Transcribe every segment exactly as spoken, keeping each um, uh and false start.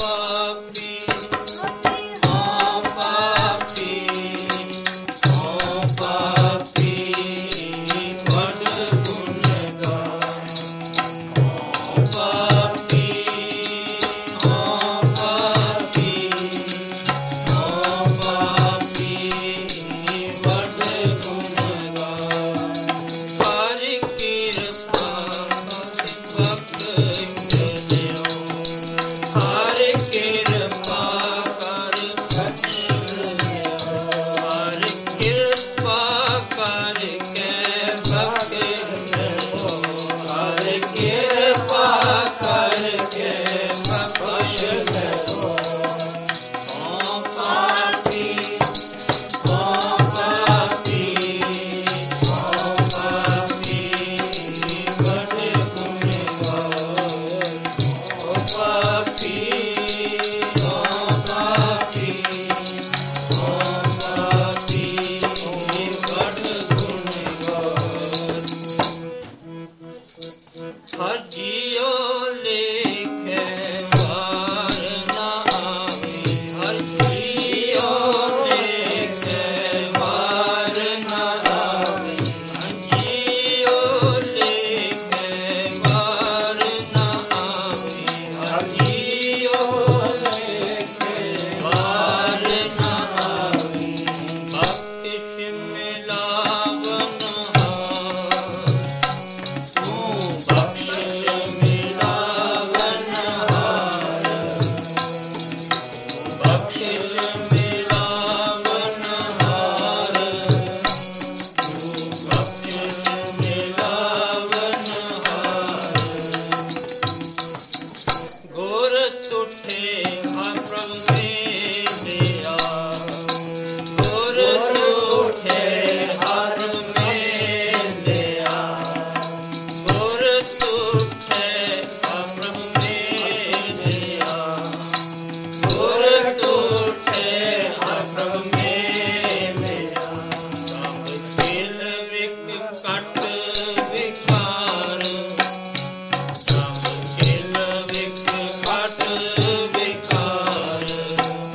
Vicar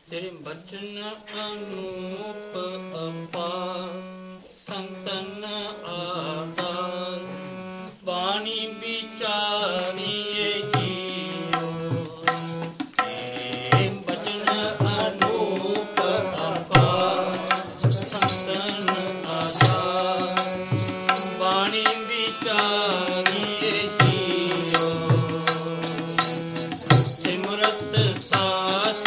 ਤੇਰੇ ਬਚਨ ਅਨੂਪ ਅਪਾਰ, ਸੰਤਨ ਆਦਾਸ, ਬਾਣੀ ਵਿਚਾਰੀਏ ਜੀਓ। ਤੇਰੇ ਬਚਨ ਅਨੂਪ ਅਪਾਰ, ਸੰਤਨ ਆਦਾਸ, ਬਾਣੀ ਵਿਚਾਰੀਏ ਜੀਓ। ਸਿਮਰਤ ਸਾਸ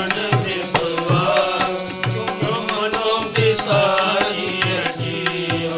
Hare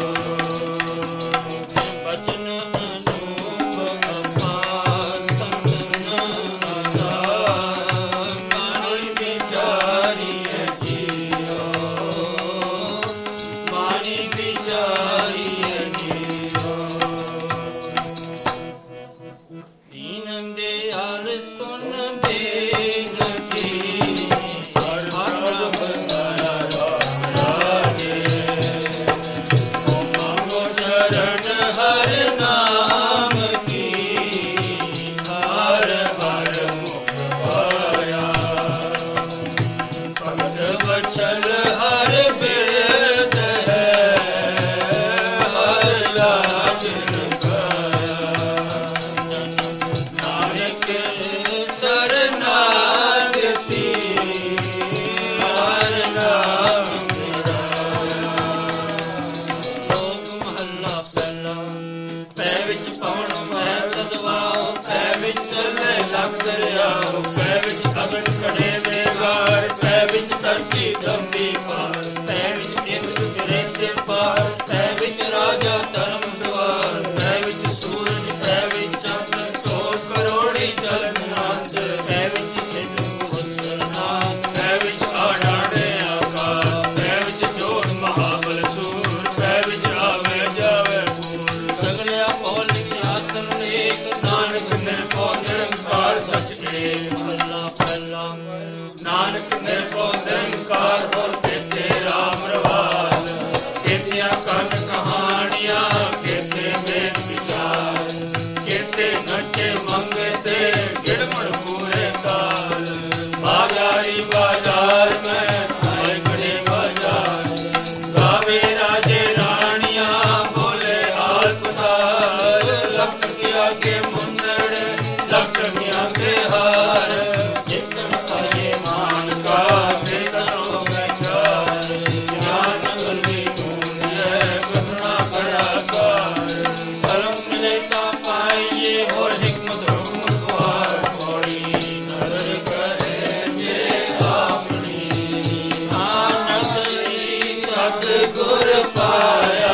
ਦਰਬਾਰ, ਤੈ ਵਿੱਚ ਰਾਜਾ ਧਰਮ ਦੁਆਰ, ਤੈ ਵਿੱਚ ਸੂਰਜ, ਤੈ ਵਿੱਚ ਚੰਦ, ਢੋਲ ਕਰੋੜੀ ਚਰਨ ਨੰਦ, ਤੈ ਵਿੱਚ ਸਿੱਧ ਮੁਹੱਸਨਾਥ, ਤੈ ਵਿੱਚ ਆਡਾੜੇ ਆਕਾਸ਼, ਤੈ ਵਿੱਚ ਜੋੜ ਮਹਾਬਲ ਸੂਰ, ਤੈ ਵਿੱਚ ਆਵੇ ਜਾਵੇ ਪੂਰ, ਸਗਲਿਆ ਪੌਲਿਕ ਆਸਨ ਏਕ, ਨਾਨਕ ਨਿਰਭਉ ਨਿਰੰਕਾਰ ਸਚ ਏਕ। ਮਹਲਾ ਪਹਿਲਾ। ਨਾਨਕ ਨਿਰਭਉ ਨਿਰੰਕਾਰ ਹੋਇ ਤੇਤੇ ਰਾਮ ਰਵਾਲ, ਕੇਤੀਆਂ ਕੰਨ ਕਹਾਣੀਆਂ ਕੇਤੇ ਵੇਦ ਵਿਚਾਰ, ਕੇਤੇ ਨੱਚੇ ਮੰਗੇ ਤੇ ਗਿੜਮਣ ਪੂਰੇ ਤਾਲ, ਬਾਜ਼ਾਰੀ ਬਾਜ਼ਾਰ ਮੈਂ ਆਏ ਖੜੇ ਬਾਜ਼ਾਰ, ਗਾਵੇ ਰਾਜੇ ਰਾਣੀਆਂ ਬੋਲੇ ਹਾਲ ਪਤਾਲ, ਲਖਮੀਆਂ ਕੇ ਮੁੰਦੜ ਲਖਮੀਆਂ ਕੇ ਹਾਰ, ਜਿਤਨ ਪਾਏ ਮਾਨ ਕਾ ਸਿਰੋ ਗੰਜਾਰ, ਗਿਆਨ ਗੁਰਮੀ ਧੂੰਏ ਕਥਨਾ ਕੜਾਕਾਰ, ਕਰਮ ਮਿਲੇ ਤਾਂ ਪਾਈਏ ਹੋਰ ਹਿਕਮਤ ਹੁਕਮ ਦੁਆਰ, ਕੋੜੀ ਨਦਰ ਕਰੇ ਜੇ ਆਪਣੀ, ਨਾਨਕ ਸਤਿਗੁਰ ਪਾਇਆ,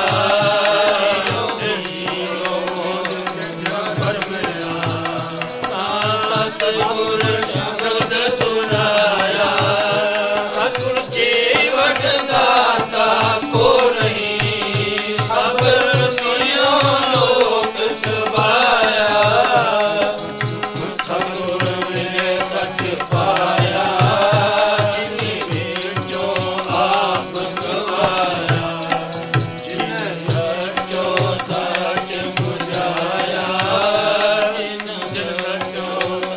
ਸਤਿਗੁਰ ਸ਼ਬਦ ਸੁਨਾਇਆ, ਸਤਿਗੁਰ ਜੀਵਨ ਦਾਤਾ ਕੋ ਨਹੀਂ, ਸਭ ਸੁਣਿਓ ਲੋਕ ਸਭਾਇਆ, ਸਤਿਗੁਰ ਮਿਲੇ ਸੱਚ ਪਾਇਆ, ਜਿਨੀ ਵਿੱਚੋਂ ਆਪ ਗਵਾਇਆ, ਜਿਨੇ ਸੱਚੋ ਸੱਚ ਬੁਝਾਇਆ, ਜਿਨ ਸੱਚੋ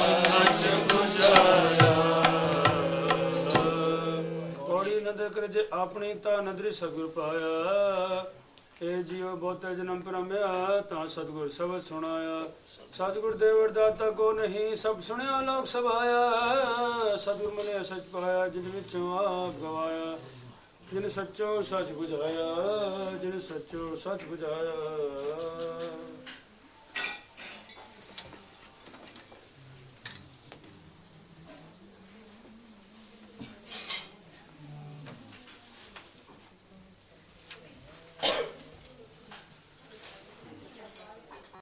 ਕੋੜੀ ਨਦਰ ਕਰ ਜੇ ਆਪਣੀ ਤਾਂ ਨਦਰੀ ਸਤਿਗੁਰ ਪਾਇਆ, ਇਹ ਜੀਵ ਬਹੁਤੇ ਜਨਮ ਭਰਮਿਆ ਤਾਂ ਸਤਿਗੁਰ ਸ਼ਬਦ ਸੁਣਾਇਆ, ਸਤਿਗੁਰ ਦੇਵਰ ਦਾਤਾ ਕੋ ਨਹੀਂ, ਸਭ ਸੁਣਿਆ ਲੋਕ ਸਭਾਇਆ, ਸਤਿਗੁਰ ਮਿਲਿਆ ਸੱਚ ਪਾਇਆ, ਜਿਨ ਵਿੱਚੋਂ ਆਪ ਗਵਾਇਆ, ਜਿਨ ਸੱਚੋ ਸੱਚ ਬੁਝਾਇਆ, ਜਿਨ ਸੱਚੋ ਸੱਚ ਬੁਝਾਇਆ।